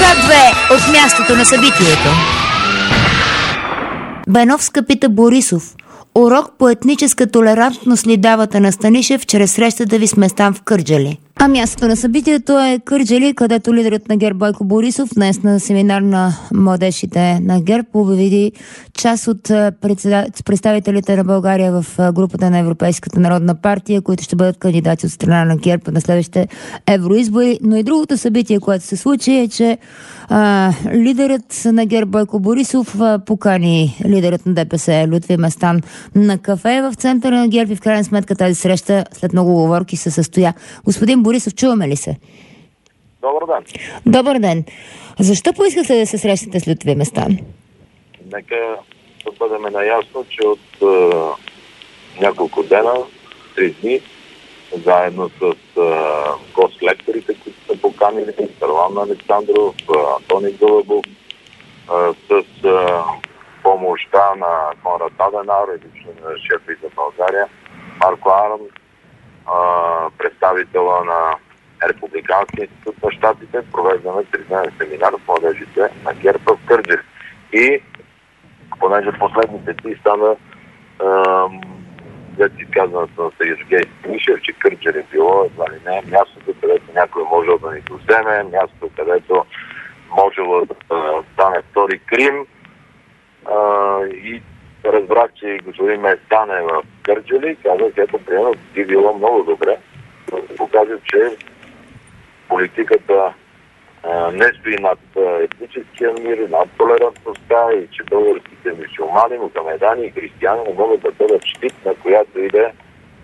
2 от мястото на събитието. Беновска пита Борисов: урок по етническа толерантност ли давате на Станишев чрез срещата ви с Местан в Кърджали? А мястото на събитието е Кърджали, където лидерът на ГЕРБ Бойко Борисов днес на семинар на младежите на ГЕРБ обяви част от представителите на България в групата на Европейската народна партия, които ще бъдат кандидати от страна на ГЕРБ на следващите евроизбори. Но и другото събитие, което се случи, е, че лидерът на ГЕРБ Бойко Борисов покани лидерът на ДПС Лютви Местан на кафе в центъра на ГЕРБ и в крайна сметка тази среща след много уговорки се състоя. Господин Борисов, чуваме ли се? Добър ден. Добър ден. Защо поискахте да се срещате с Лютви Местан? Нека да бъдем наясно, че от няколко дена, 3 дни, заедно с гост-лекторите, които са поканили, Първан Александров, Антони Гълъбов, с помощта на Конрад Аденауер, лично на шефа за България, Марко Арон, представителя на Републиканския институт на щатите, провеждаме 3-дневен семинар с младежите на ГЕРБ в Кърджали. И понеже последните дни стана след изказването на Сергей Станишев, че Кърджали било едва ли не мястото, където някой можел да ни доземе, мястото, където можело да стане втори Крим. И разбрах, че господин Местан е в Кърджали, казах, ето, примерно, би било много добре да се покаже, че политиката не стои над етническия мир, над толерантността и че българските мюсюлмани, мухамедани и християни не могат да бъдат щит на която и да е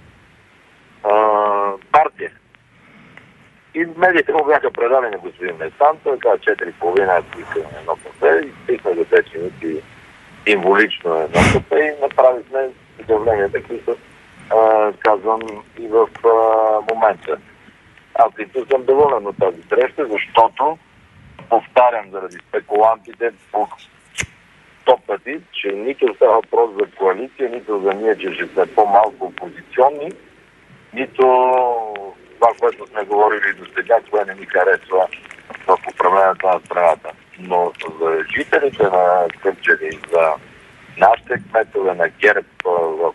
партия. И медиите му бяха предали на господин Местан, той каза 4,5 поискаме едно кафе и стихме за 5 минути символично едно кафе и направихме изявленията, които казвам и в момента. Аз лично съм доволен от тази среща, защото повтарям заради спекулантите по 100 пъти, че нито става въпрос за коалиция, нито за ние, че ще сме по-малко опозиционни, нито това, което сме говорили до сега, кое не ми харесва в управлението на страната. Но за жителите на Кърджали, за нашите кметове на ГЕРБ в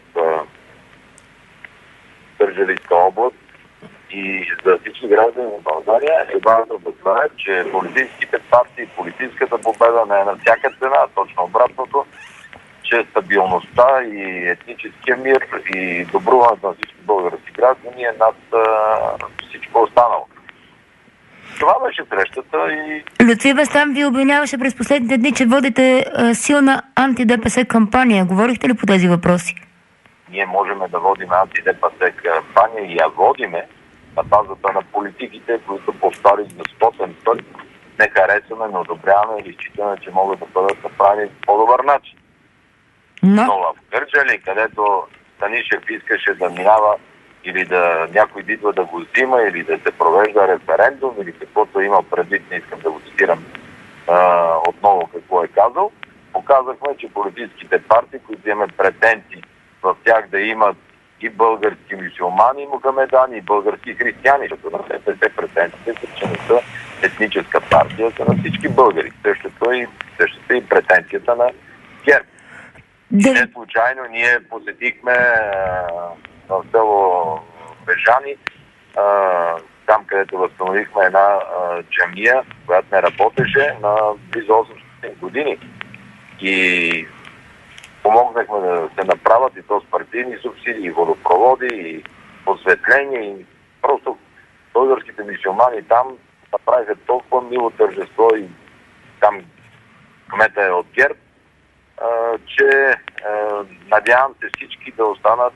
Кърджалийска област и за всички граждани на България е важно да знаят, че политическите партии, политическата победа не е на всяка цена, точно обратното, че стабилността и етническия мир и добруването на всички български граждани е над всичко останало. Това беше срещата и... Лютви Местан ви обвиняваше през последните дни, че водите силна анти-ДПС кампания. Говорихте ли по тези въпроси? Ние можем да водим анти-ДПС кампания и я водиме на базата на политиките, които повторих за 100 път не харесваме, не одобряваме или считаме, че могат да бъдат направени по добър начин. Но в Кърджали, където Станишев искаше да минава или да някой идва да го взима, или да се провежда референдум, или каквото има предвид, не искам да го цитирам отново какво е казал, показахме, че политическите партии, които имат претенции в тях да имат и български мюсюлмани, и мухамедани, и български християни, защото на ДПС претенциите са, че не са етническа партия, са на всички българи. Същото и претенцията на ГЕРБ. И не случайно ние посетихме в село Бежани, там където възстановихме една джамия, която не работеше на близо 800 години. И помогнахме да се направят и то с партийни субсидии, и водопроводи, и осветление. И просто българските мюсюлмани там направиха толкова мило тържество и там кмета е от ГЕРБ, че надявам се всички да останат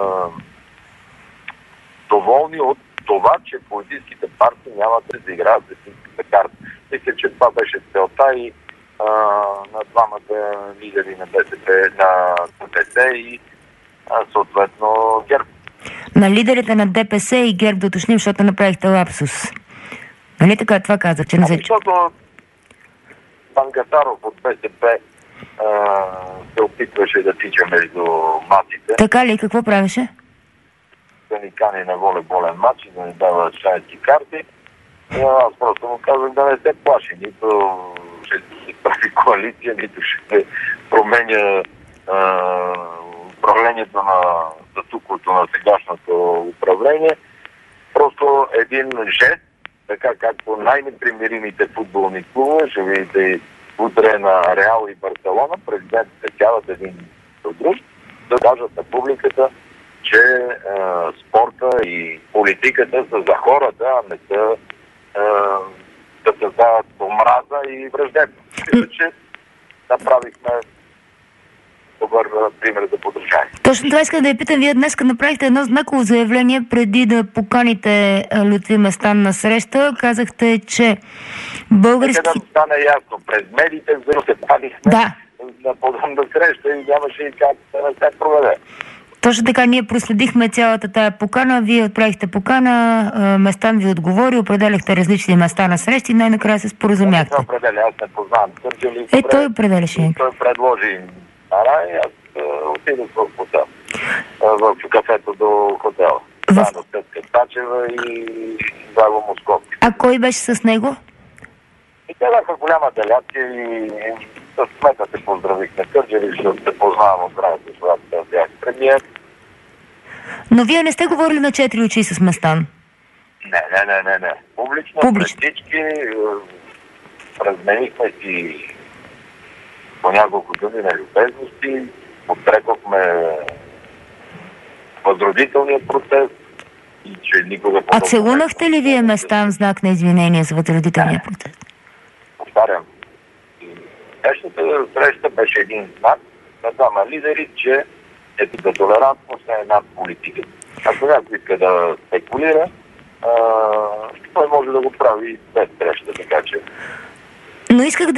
доволни от това, че политическите партии няма да се играят с истинската карта. Мисля, че това беше целта и на двамата лидери на БСП, на ДПС и съответно ГЕРБ. На лидерите на ДПС и ГЕРБ да уточним, защото направихте лапсус. Нали така това казах, че не се... Защото Бангатаров от БСП се опитваше да тича между матите. Така ли? Какво правеше? Да ни кани на волейболен матч и да ни дава членски карти. Аз просто му казах да не се плаши. Нито ще се прави коалиция, нито ще променя управлението на статуквото на сегашното управление. Просто един жест, така както най-непримиримите футболни клубове, ще видите утре на Реал и Барселона, президентите сядат един до друг, да кажат на публиката, че спорта и политиката са за хората, а не са да създават омраза и враждебност. Мисля, че направихме добър пример за подражание. Точно това исках да я питам. Вие днес направихте едно знаково заявление преди да поканите Лютви Местан на среща. Казахте, че български... Нека да стане ясно. През медиите взаимно се палихме на подобна среща и нямаше и как да не се проведе. Точно така, ние проследихме цялата тая покана, вие отправихте покана, Местан ви отговори, определяхте различни места на срещи и най-накрая се споразумяхте. Той определя, аз не познавам Кърджали. Той определяше. Той предложи Ара и аз отидох в хотел. В кафето до хотела. Заедно с Цецка Тачева и Заго Московски. А кой беше с него? И те бяха голяма делегация и с кмета се поздравихме. Кърджали, защото се познавам от времето, когато бях премиер. Но вие не сте говорили на 4 очи с Местан? Не. Публично. Пред всички разменихме си по няколко думи на любезности, подкрепахме възродителния процес и че никога... А целунахте ли вие Местан в знак на извинение за възродителния процес? Повтарям. Днешната среща беше един знак на двама лидери, че за толерантност е над политиката. Ако някой иска да спекулира, той може да го прави и след среща, така че... Но исках да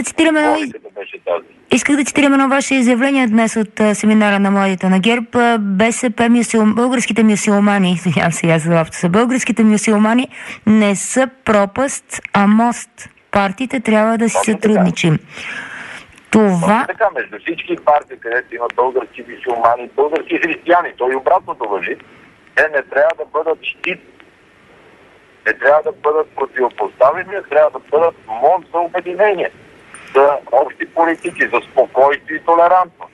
цитирам едно ваше изявление днес от семинара на младите на ГЕРБ. БСП, българските мюсюлмани, извинявам се, аз за лапта са, българските мюсюлмани не са пропаст, а мост. Партиите трябва да си сътрудничим. Това... Така, между всички партии, където има български мюсюлмани, български християни, то и обратното важи, те не трябва да бъдат щит. Не трябва да бъдат противопоставени, трябва да бъдат мост за обединение, за общи политики, за спокойствие и толерантност.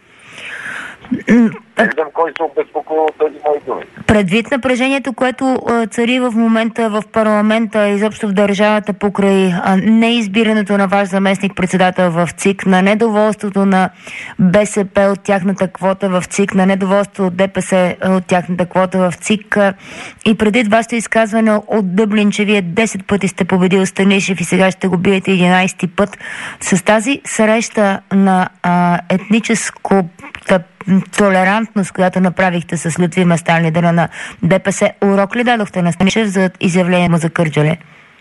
Не виждам кой се обезпокоил от тези мои думи. Предвид напрежението, което цари в момента в парламента, изобщо в държавата покрай неизбирането на ваш заместник-председател в ЦИК, на недоволството на БСП от тяхната квота в ЦИК, на недоволството от ДПС от тяхната квота в ЦИК и преди вашето изказване от Дъблин, че вие 10 пъти сте победил Станишев и сега ще го биете 11 път, с тази среща на етническата толерантност, която направихте с Лютви Местан, лидера на ДПС, урок ли дадохте на Станишев за изявление му за Кърджали?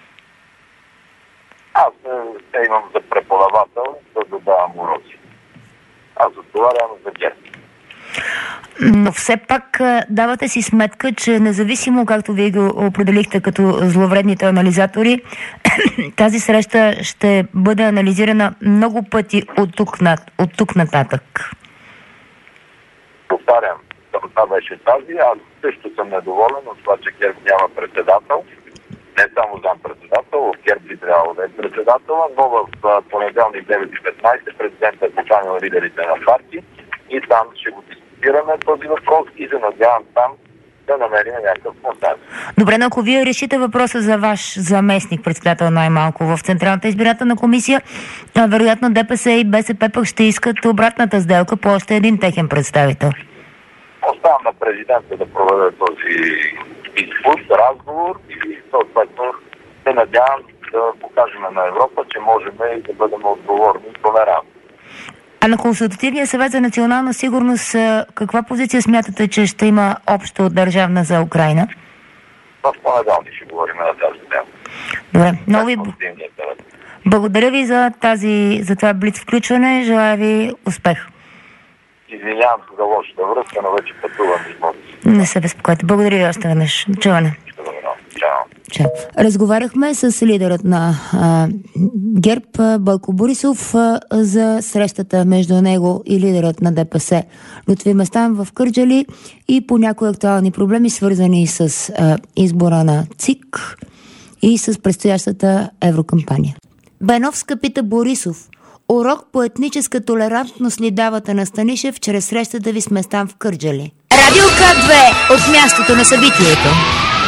Аз не имам за преподавател да добавям уроци. Аз отговарям за ГЕРБ. Но все пак давате си сметка, че независимо както вие го определихте като зловредните анализатори, тази среща ще бъде анализирана много пъти от тук нататък. Повтарям, това беше тази. Аз също съм недоволен от това, че ГЕРБ няма председател. Не само зам-председател, в ГЕРБ би трябвало да е председател, но в понеделник 9:15 президентът е поканил лидерите на партии и там ще го дискутираме този въпрос и се надявам там да намерим някакъв консенсус. Добре, но ако вие решите въпроса за ваш заместник председател най-малко в Централната избирателна комисия, вероятно ДПС и БСП пък ще искат обратната сделка по още един техен представител. Оставам на президента да проведе този диспут, разговор и съответно се надявам да покажем на Европа, че можем и да бъдем отговорни и толерантни. А на Консултативния съвет за национална сигурност каква позиция смятате, че ще има общо държавна за Украйна? В понеделник ще говорим на тази тема. Добре, много ви благодаря ви за това блиц включване. Желая ви успех. Извинявам се за лошата връзка, но вече пътувам и може. Не се безпокойте. Благодаря ви още веднъж. Чуване. Чао. Разговаряхме с лидерът на ГЕРБ Бойко Борисов за срещата между него и лидерът на ДПС Лютви Местан в Кърджали и по някои актуални проблеми, свързани с избора на ЦИК и с предстоящата еврокампания. Беновска пита Борисов: урок по етническа толерантност ли давате на Станишев чрез срещата ви с Местан в Кърджали? Радио К2 от мястото на събитието.